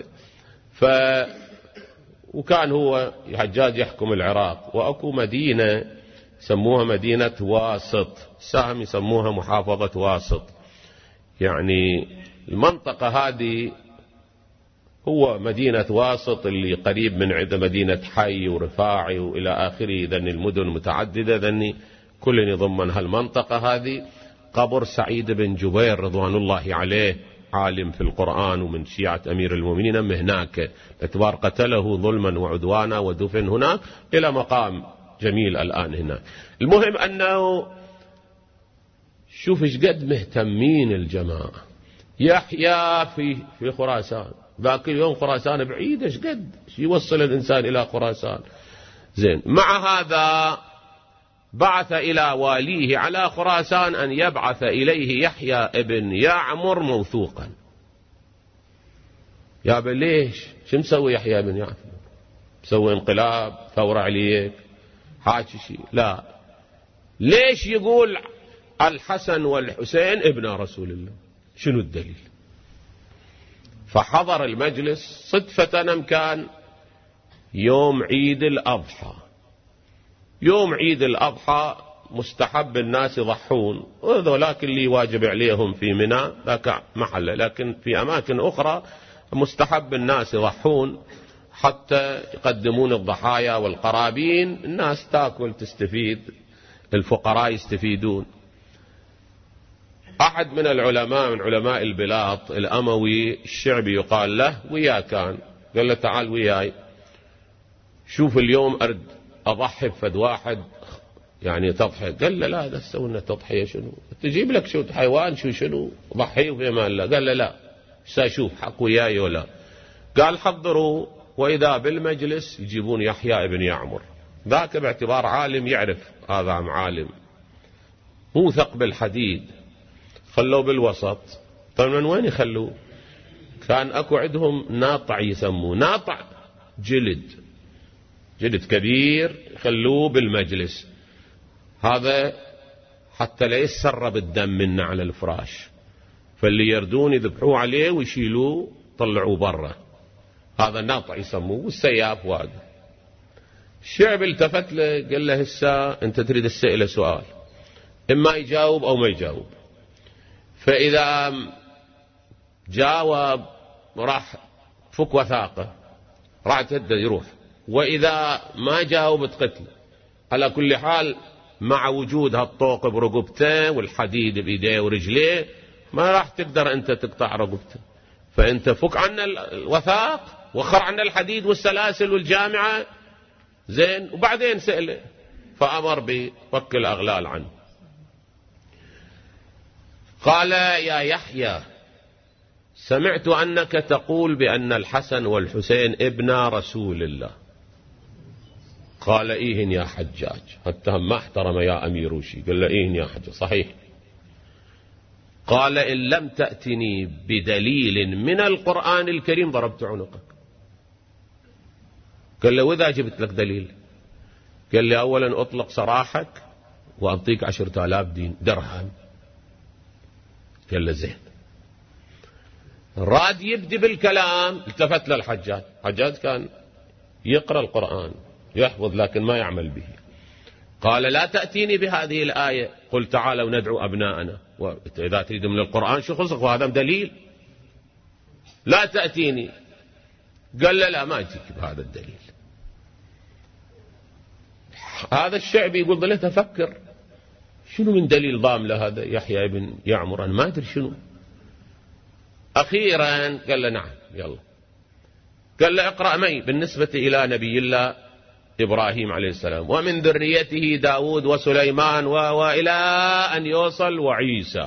وكان هو الحجاج يحكم العراق، وأكو مدينة يسموها مدينة واسط، سهم يسموها محافظة واسط. يعني المنطقة هذه هو مدينة واسط اللي قريب من عند مدينة حي ورفاعي وإلى آخره، ذني المدن متعددة ذني كل ضمن هالمنطقة هذه. قبر سعيد بن جبير رضوان الله عليه عالم في القرآن ومن شيعة أمير المؤمنين هناك، اعتبار قتله ظلما وعدوانا ودفن هناك إلى مقام جميل الآن هناك. المهم أنه شوف ايش قد مهتمين الجماعة. يحيى في خراسان، ذاك اليوم خراسان بعيدة، ايش قد يوصل الإنسان إلى خراسان. زين، مع هذا بعث إلى واليه على خراسان أن يبعث إليه يحيى ابن يعمر موثوقا. يا ليش؟ شو مسوي يحيى ابن يعمر؟ مسوي انقلاب، ثورة عليك، حاجة شيء؟ لا. ليش يقول الحسن والحسين ابن رسول الله؟ شنو الدليل؟ فحضر المجلس صدفة كان يوم عيد الأضحى. يوم عيد الأضحى مستحب الناس يضحون، ولكن اللي واجب عليهم في منى ذاك محله، لكن في أماكن أخرى مستحب الناس يضحون حتى يقدمون الضحايا والقرابين، الناس تأكل تستفيد، الفقراء يستفيدون. أحد من العلماء من علماء البلاط الأموي الشعبي يقال له وياه كان، قال له تعال وياي شوف اليوم أرد أضحي بفد واحد يعني تضحي. قال له لا تسوي تضحية شنو؟ تجيب لك شو حيوان شنو ضحيه في امان الله. قال له لا سأشوف حق وياي ولا. قال حضروا، وإذا بالمجلس يجيبون يحيى بن يعمر ذاك باعتبار عالم يعرف هذا عالم موثق بالحديد، خلوه بالوسط. طيب من وين يخلوه؟ كان اكو عندهم ناطع يسموه ناطع جلد كبير، خلوه بالمجلس هذا حتى لا يسرب الدم منه على الفراش، فاللي يردون يذبحوه عليه ويشيلوه طلعوه برا. هذا ناطع يسموه، والسياف واقف. الشعب التفت له قال له هسه انت تريد تسأله سؤال، اما يجاوب او ما يجاوب. فاذا جاوب راح فك وثاقه راح تهدى يروح، واذا ما جاوب تقتل. على كل حال مع وجود هالطوق برقبته والحديد بايديه ورجليه ما راح تقدر انت تقطع رقبته، فانت فك عنا الوثاق وخر عنا الحديد والسلاسل والجامعه زين، وبعدين سأله. فأمر بفك الأغلال عنه. قال يا يحيى سمعت أنك تقول بأن الحسن والحسين ابنا رسول الله. قال إيهن يا حجاج، حتى ما احترم يا أمير وشي، قال له إيهن يا حجاج صحيح. قال إن لم تأتني بدليل من القرآن الكريم ضربت عنقك. قال له وإذا جبت لك دليل؟ قال لي أولا أطلق سراحك وأعطيك 10,000 درهم. قال له زين. راد يبدي بالكلام، التفت للحجاج. الحجاج كان يقرأ القرآن يحفظ لكن ما يعمل به. قال لا تأتيني بهذه الآية، قل تعالوا ندعو أبناءنا. وإذا تريد من القرآن شو خصك وهذا دليل؟ لا تأتيني. قال له لا ما أجيك بهذا الدليل. هذا الشعب يقول ظليت أفكر شنو من دليل ضام لهذا يحيى بن يعمر، أنا ما أدري شنو. أخيرا قال له نعم يلا. قال له اقرأ معي بالنسبة إلى نبي الله إبراهيم عليه السلام ومن ذريته داود وسليمان وإلى أن يوصل وعيسى.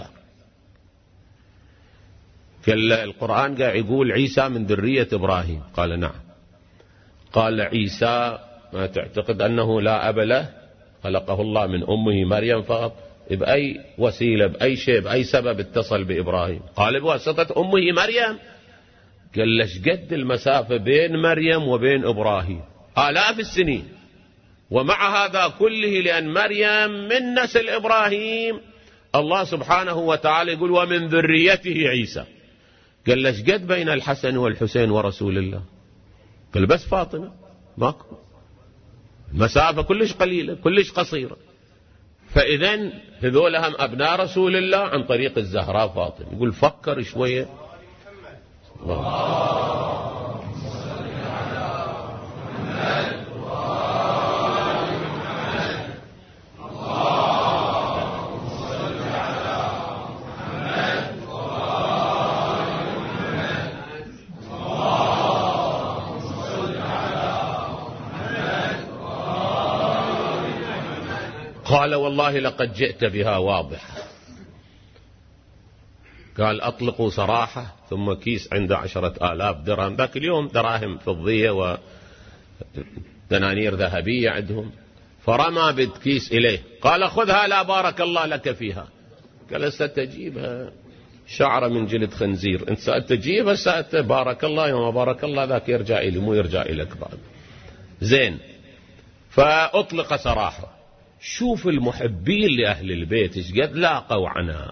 قال له القرآن قاعد يقول عيسى من ذرية إبراهيم. قال نعم. قال عيسى ما تعتقد أنه لا أب له، خلقه الله من أمه مريم فقط، بأي وسيلة بأي شيء بأي سبب اتصل بإبراهيم؟ قال بواسطة أمه مريم. قال لش قد المسافة بين مريم وبين إبراهيم؟ آلاف السنين. ومع هذا كله لأن مريم من نسل إبراهيم الله سبحانه وتعالى يقول ومن ذريته عيسى. قال لش قد بين الحسن والحسين ورسول الله؟ قال بس فاطمة، ماكو مسافة كلش قليلة كلش قصيرة. فإذن هذول هم أبناء رسول الله عن طريق الزهراء فاطمة. يقول فكر شوية. قال والله لقد جئت بها واضحة. قال أطلقوا سراحة، ثم كيس عنده 10,000 درهم. ذاك اليوم دراهم فضية ودنانير ذهبية عندهم. فرمى بالكيس إليه قال خذها لا بارك الله لك فيها. قال ستجيبها شعرة من جلد خنزير، انت ستجيبها بارك الله يوم بارك الله ذاك يرجع إلي مو يرجع إليك بعد. زين. فأطلق سراحة. شوف المحبين لأهل البيت ايش قد لاقوا عنها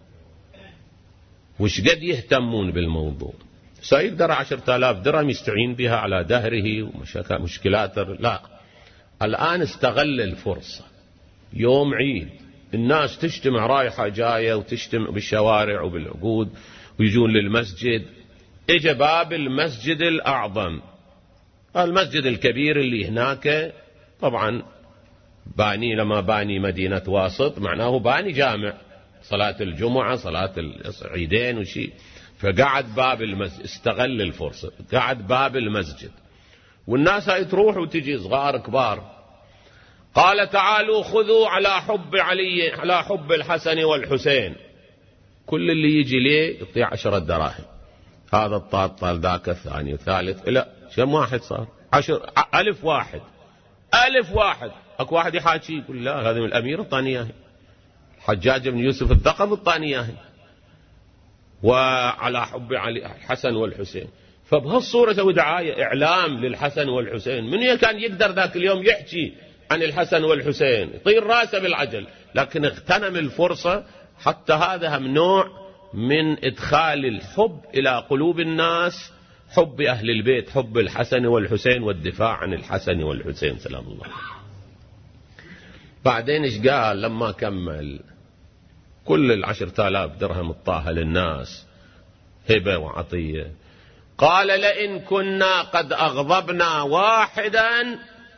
وش قد يهتمون بالموضوع. سيقدر 10,000 درهم يستعين بها على دهره ومشكلاته. لا، الآن استغل الفرصة، يوم عيد الناس تجتمع رايحة جاية وتجتمع بالشوارع وبالعقود ويجون للمسجد. اجى باب المسجد الأعظم، المسجد الكبير اللي هناك. طبعا باني لما باني مدينة واسط معناه باني جامع، صلاة الجمعة صلاة العيدين وشي. فقعد باب المسجد، استغل الفرصة، قعد باب المسجد والناس هاي تروح وتجي صغار كبار. قال تعالوا خذوا على حب علي، على حب الحسن والحسين. كل اللي يجي ليه يعطيه 10 دراهم. هذا الطال ذاك الثاني الثالث، لا كم واحد صار 10,000 واحد 1000 واحد. اكو واحد يحاكي يقول لا هذا من الامير الطاني اياها، الحجاج بن يوسف الثقفي الطاني اياها، وعلى حب علي الحسن والحسين. فبهالصورة سوي دعاية إعلام للحسن والحسين. من كان يقدر ذاك اليوم يحكي عن الحسن والحسين يطير راسه بالعجل، لكن اغتنم الفرصة. حتى هذا هم نوع من إدخال الحب إلى قلوب الناس، حب أهل البيت، حب الحسن والحسين والدفاع عن الحسن والحسين سلام الله. بعدين ايش قال لما كمل؟ كل 10,000 درهم الطاهة للناس هبة وعطية. قال لئن كنا قد أغضبنا واحدا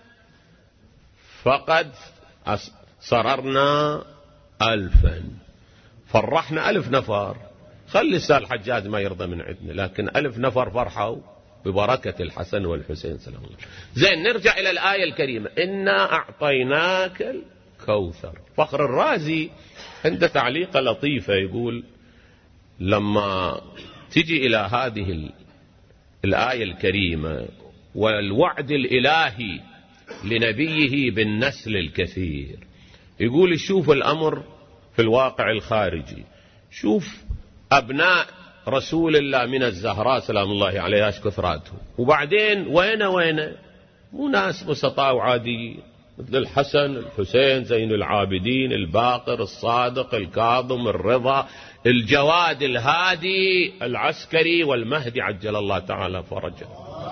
فقد سررنا 1000، فرحنا 1000 نفر. خلي الحجاج ما يرضى من عندنا، لكن 1000 نفر فرحوا ببركة الحسن والحسين سلام الله. زين، نرجع إلى الآية الكريمة، إنا أعطيناك الكوثر. فخر الرازي عنده تعليقة لطيفة يقول لما تجي إلى هذه الآية الكريمة والوعد الإلهي لنبيه بالنسل الكثير، يقول شوف الأمر في الواقع الخارجي. شوف أبناء رسول الله من الزهراء سلام الله عليها كثراتهم، وبعدين وين مو ناس بسطاء وعاديين مثل الحسن الحسين زين العابدين الباقر الصادق الكاظم الرضا الجواد الهادي العسكري والمهدي عجل الله تعالى فرجه.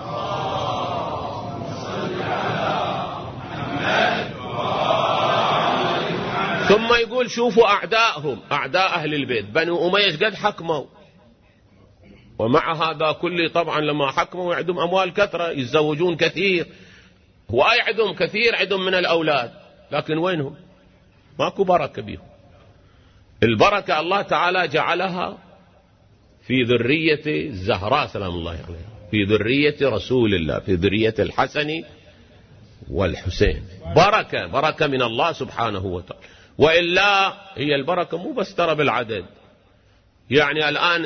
ثم يقول شوفوا أعدائهم، أعداء أهل البيت بنو أمية قد حكموا، ومع هذا كله طبعا لما حكموا عندهم أموال كثرة، يتزوجون كثير، وأي عندهم كثير عندهم من الأولاد، لكن وينهم؟ ماكو بركة بيهم. البركة الله تعالى جعلها في ذرية الزهراء سلام الله عليها، في ذرية رسول الله، في ذرية الحسن والحسين. بركة من الله سبحانه وتعالى. وإلا هي البركة مو بس ترى بالعدد، يعني الآن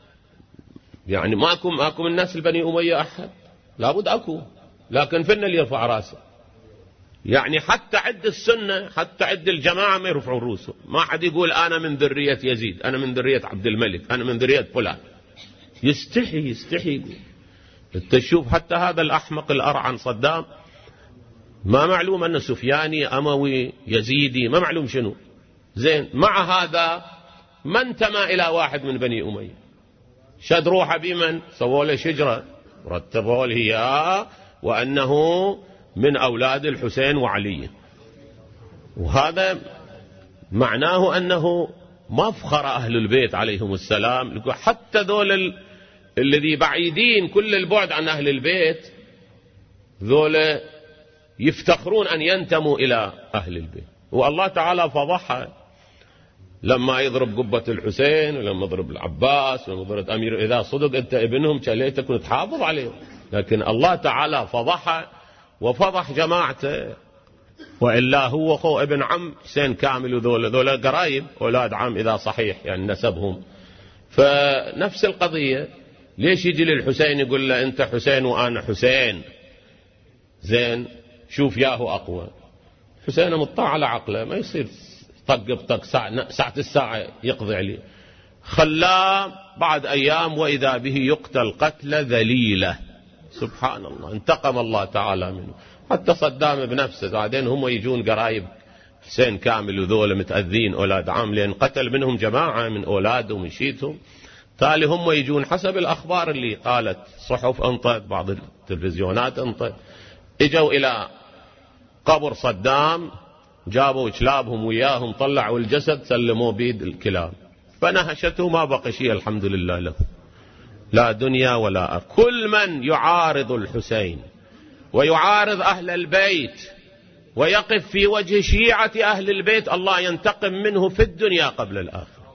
يعني ماكو من الناس البني أمية أحد، لابد أكو، لكن فين اللي يرفع راسه؟ يعني حتى عد السنة، حتى عد الجماعة ما يرفعون رؤوسهم، ما حد يقول أنا من ذرية يزيد، أنا من ذرية عبد الملك، أنا من ذرية فلان. يستحي يقول. تشوف حتى هذا الأحمق الأرعن صدام ما معلوم أنه سفياني أموي يزيدي، ما معلوم شنو. زين، مع هذا ما انتمى إلى واحد من بني أمية، شد روحه بمن سووا له شجرة رتبوا له إياه وأنه من أولاد الحسين وعلي، وهذا معناه أنه مفخر أهل البيت عليهم السلام. حتى ذول الذي بعيدين كل البعد عن أهل البيت، ذول يفتخرون أن ينتموا إلى أهل البيت. والله تعالى فضحها لما يضرب قبة الحسين، ولما يضرب العباس، ولما يضرب أمير. إذا صدق أنت ابنهم كليتك وتحافظ عليهم، لكن الله تعالى فضحها وفضح جماعته. وإلا هو خو ابن عم حسين كامل، وذولا قرايب أولاد عم إذا صحيح يعني نسبهم. فنفس القضية، ليش يجي للحسين يقول له أنت حسين وأنا حسين؟ زين، شوف ياهو أقوى. حسين مطاع على عقله، ما يصير طق بطق ساعة الساعة يقضي عليه. خلاه بعد أيام وإذا به يقتل قتل ذليلة. سبحان الله، انتقم الله تعالى منه. حتى صدام بنفسه بعدين هم يجون قرايب حسين كامل وذول متأذين أولاد عام، لأن قتل منهم جماعة من أولادهم وشيتهم. تالي هم يجون حسب الأخبار اللي قالت صحف انطت، بعض التلفزيونات انطت، اجوا إلى قبر صدام، جابوا كلابهم وياهم، طلعوا الجسد سلموه بيد الكلاب، فنهشته ما بقى شيء الحمد لله له، لا دنيا ولا كل من يعارض الحسين ويعارض أهل البيت ويقف في وجه شيعة أهل البيت، الله ينتقم منه في الدنيا قبل الآخرة.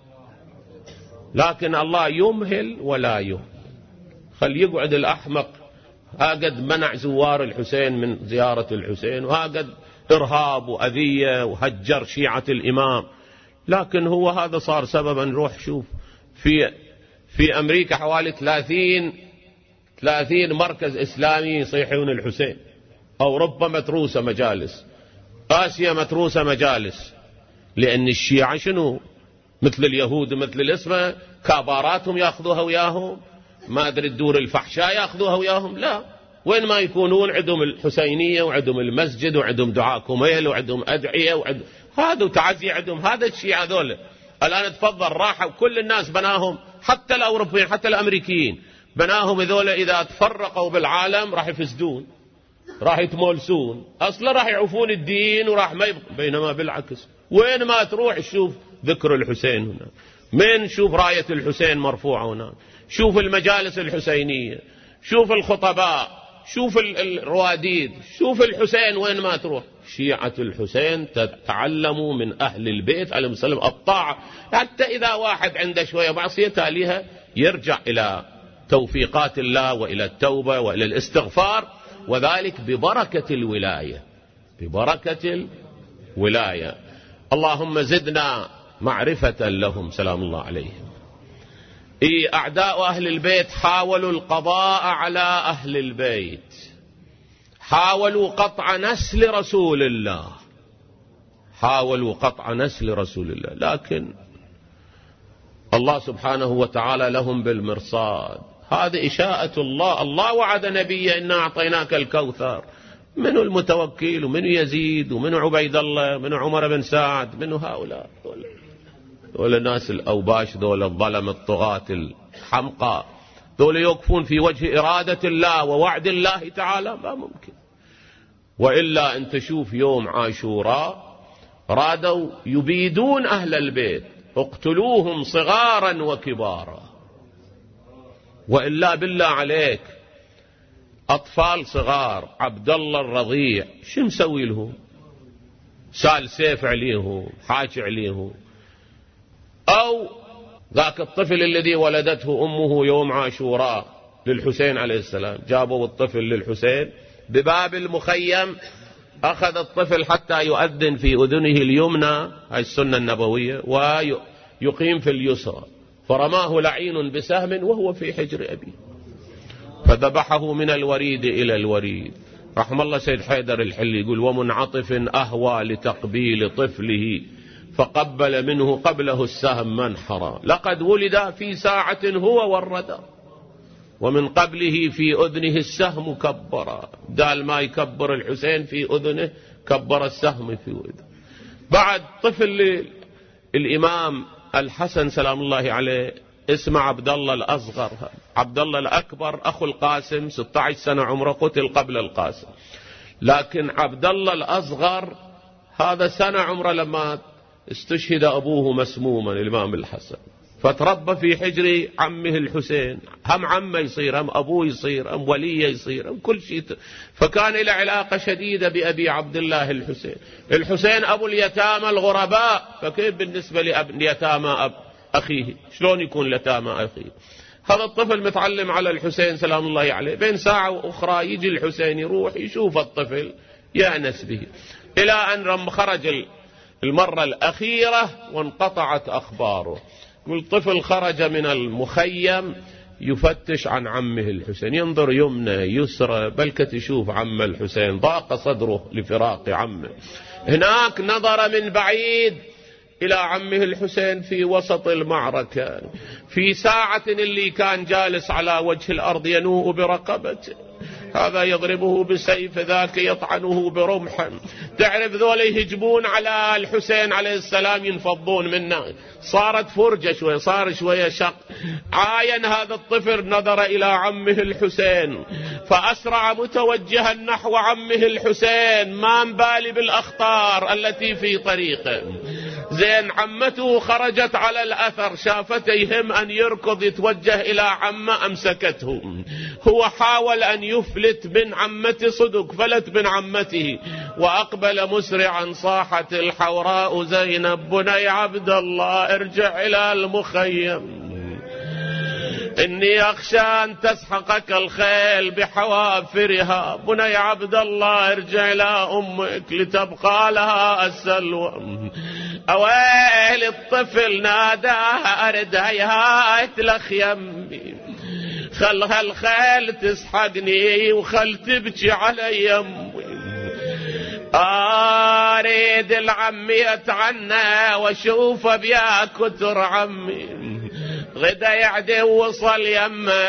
لكن الله يمهل ولا يمهل، خل يقعد الأحمق. هاقد منع زوار الحسين من زيارة الحسين، وهاقد إرهاب وأذية وهجر شيعة الإمام، لكن هو هذا صار سببا. نروح شوف في أمريكا حوالي 30 مركز إسلامي يصيحون الحسين، أوروبا متروسة مجالس، آسيا متروسة مجالس، لأن الشيعة شنو؟ مثل اليهود مثل الإسمة، كاباراتهم يأخذوها وياهم، ما أدري الدور الفحشاء يأخذوها وياهم، لا، وين ما يكونون عندهم الحسينية وعندهم المسجد وعندهم دعاء كميل وعندهم أدعية هذا وتعزية عندهم. هذا الشيعة ذولا الآن تفضل راحوا كل الناس بناهم، حتى الأوروبيين حتى الأمريكيين بناهم ذولا، إذا تفرقوا بالعالم راح يفسدون، راح يتمولسون، أصلا راح يعوفون الدين وراح ما بينما بالعكس وين ما تروح شوف ذكر الحسين هنا، من شوف راية الحسين مرفوعة هنا، شوف المجالس الحسينية، شوف الخطباء، شوف الرواديد، شوف الحسين وين ما تروح. شيعة الحسين تعلموا من أهل البيت عليهم السلام الطاعة، حتى إذا واحد عنده شوية معصية تاليها يرجع إلى توفيقات الله وإلى التوبة وإلى الاستغفار، وذلك ببركة الولاية، ببركة الولاية. اللهم زدنا معرفة لهم سلام الله عليهم. أعداء أهل البيت حاولوا القضاء على أهل البيت، حاولوا قطع نسل رسول الله، حاولوا قطع نسل رسول الله، لكن الله سبحانه وتعالى لهم بالمرصاد. هذه إشاءة الله، الله وعد نبيه إنا أعطيناك الكوثر. منو المتوكل ومنو يزيد ومنو عبيد الله منو عمر بن سعد منو هؤلاء؟ دول الناس الأوباش، دول الظلم الطغاة الحمقى، دول يوقفون في وجه إرادة الله ووعد الله تعالى؟ ما ممكن. وإلا أنت شوف يوم عاشوراء رادوا يبيدون أهل البيت، اقتلوهم صغارا وكبارا. وإلا بالله عليك أطفال صغار، عبد الله الرضيع شو مسوي لهم؟ سال سيف عليهم، حاج عليهم. أو ذاك الطفل الذي ولدته أمه يوم عاشوراء للحسين عليه السلام، جابوا الطفل للحسين بباب المخيم، أخذ الطفل حتى يؤذن في أذنه اليمنى، هاي السنة النبوية، ويقيم في اليسرى، فرماه لعين بسهم وهو في حجر أبيه، فذبحه من الوريد إلى الوريد. رحم الله سيد حيدر الحلي يقول: ومنعطف أهوى لتقبيل طفله فقبل منه قبله السهم منحرا، لقد ولد في ساعة هو والردى ومن قبله في أذنه السهم كبرا. دال ما يكبر الحسين في أذنه كبر السهم في أذنه. بعد طفل الإمام الحسن سلام الله عليه اسمه عبد الله الأصغر، عبد الله الأكبر أخو القاسم 16 سنة عمره، قتل قبل القاسم، لكن عبد الله الأصغر هذا سنة عمره لما استشهد أبوه مسموما الإمام الحسن، فتربى في حجر عمه الحسين، هم عمه يصير هم أبوه يصير هم وليه يصير هم كل شيء، فكان له علاقة شديدة بأبي عبد الله الحسين. الحسين أبو اليتامى الغرباء، فكيف بالنسبة ليتامى أخيه؟ شلون يكون يتامى أخيه؟ هذا الطفل متعلم على الحسين سلام الله عليه، بين ساعة وأخرى يجي الحسين يروح يشوف الطفل يأنس به، إلى أن خرج المرة الأخيرة وانقطعت أخباره. والطفل خرج من المخيم يفتش عن عمه الحسين، ينظر يمنى يسرى بلكة يشوف عم الحسين، ضاق صدره لفراق عمه. هناك نظر من بعيد إلى عمه الحسين في وسط المعركة، في ساعة اللي كان جالس على وجه الأرض ينوء برقبته، هذا يضربه بسيف ذاك يطعنه برمح. تعرف ذولا يهجمون على الحسين عليه السلام ينفضون منه، صارت فرجة شوية، صار شوية شق. عاين هذا الطفل نظر إلى عمه الحسين فأسرع متوجها نحو عمه الحسين، ما مبالي بالأخطار التي في طريقه. زين عمته خرجت على الأثر، شافته يهم أن يركض يتوجه إلى عمه، أمسكته. هو حاول أن يفلت من عمته، صدق فلت من عمته وأقبل مسرعا. صاحت الحوراء زينب: بني عبد الله ارجع إلى المخيم، إني أخشى أن تسحقك الخيل بحوافرها. بني عبد الله ارجع إلى أمك لتبقى لها السلوى. أويل الطفل ناداها: أرد هيهات لخ يمي، خلها الخيل تسحقني وخل تبكي علي يمي. أريد العم يتعنى واشوفه بيا كتر عمي، غدا يعدي وصل يمه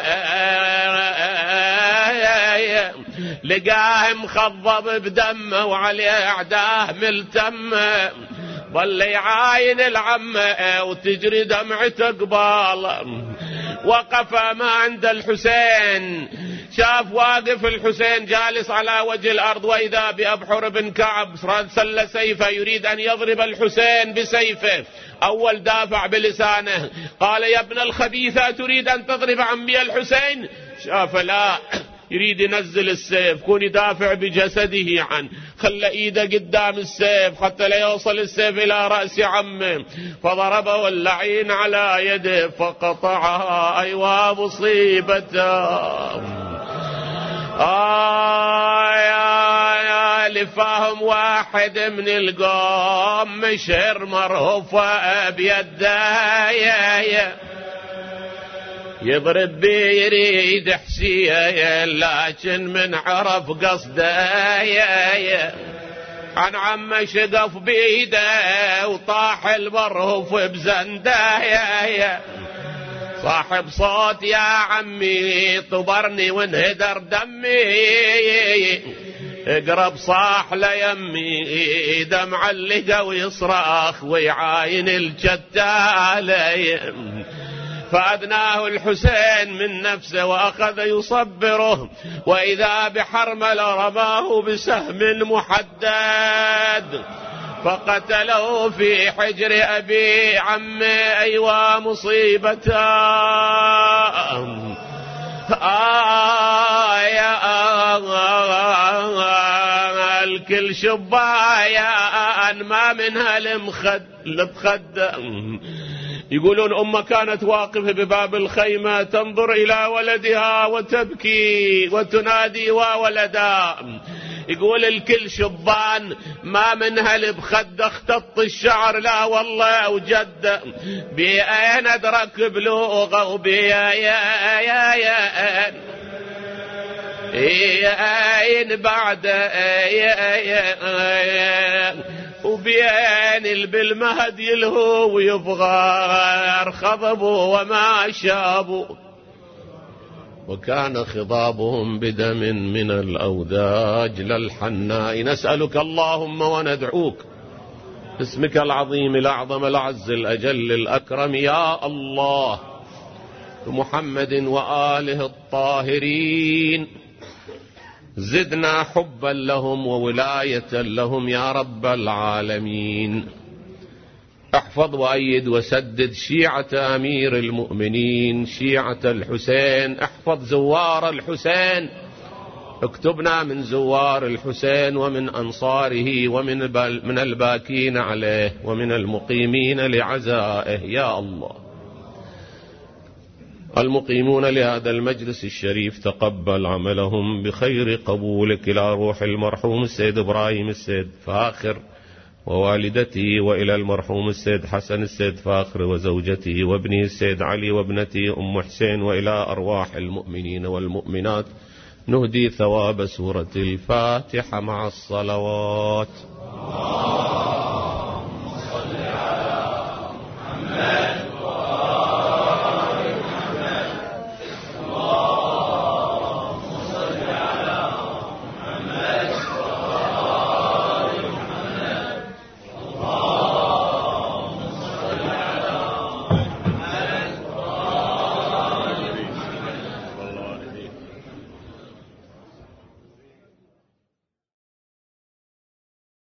لقاه مخضب بدمه وعليه اعداه ملتمه، ظل يعاين العمه وتجري دمعته قباله. وقف ما عند الحسين، شاف واقف الحسين جالس على وجه الأرض، وإذا بأبحر بن كعب سل سيفه يريد أن يضرب الحسين بسيفه. أول دافع بلسانه قال يا ابن الخبيثة تريد أن تضرب عمي الحسين؟ شاف لا، يريد ينزل السيف، كون يدافع بجسده عنه، خلى ايده قدام السيف حتى لا يوصل السيف الى رأس عمه، فضربه اللعين على يده فقطعها. ايوا مصيبته. يا لفاهم واحد من القوم مشهر مرهوفة بيده، يضرب بيريد حسيه لكن من عرف قصده عن عم شقف بيده وطاح المرهوف بزنده. صاحب صوت يا عمي طبرني وانهدر دمي، اقرب صاح ليمي دمع اللقى ويصرخ ويعاين الجتالة. فأدناه الحسين من نفسه وأخذ يصبره، وإذا بحرمل رماه بسهم محدد فقتله في حجر أبي عمه. أيوا مصيبته. الكل شبايا ما منها المخد. يقولون أمه كانت واقفة بباب الخيمة تنظر إلى ولدها وتبكي وتنادي وولدا. يقول الكل شبان ما منها بخد اختط الشعر، لا والله وجد بأين أدرك بلوغه وبأين بعد وبين بالمهد يلهو ويبغى خضبوا وما شابوا. وكان خضابهم بدم من الأوداج للحناء. نسألك اللهم وندعوك باسمك العظيم الأعظم الأعز الأجل الأكرم يا الله، بمحمد وآله الطاهرين زدنا حبا لهم وولاية لهم يا رب العالمين. احفظ وأيد وسدد شيعة أمير المؤمنين شيعة الحسين، احفظ زوار الحسين، اكتبنا من زوار الحسين ومن أنصاره ومن الباكين عليه ومن المقيمين لعزائه يا الله. المقيمون لهذا المجلس الشريف تقبل عملهم بخير قبولك، إلى روح المرحوم السيد إبراهيم السيد فاخر ووالدته، وإلى المرحوم السيد حسن السيد فاخر وزوجته وابنه السيد علي وابنته أم حسين، وإلى أرواح المؤمنين والمؤمنات نهدي ثواب سورة الفاتحة مع الصلوات.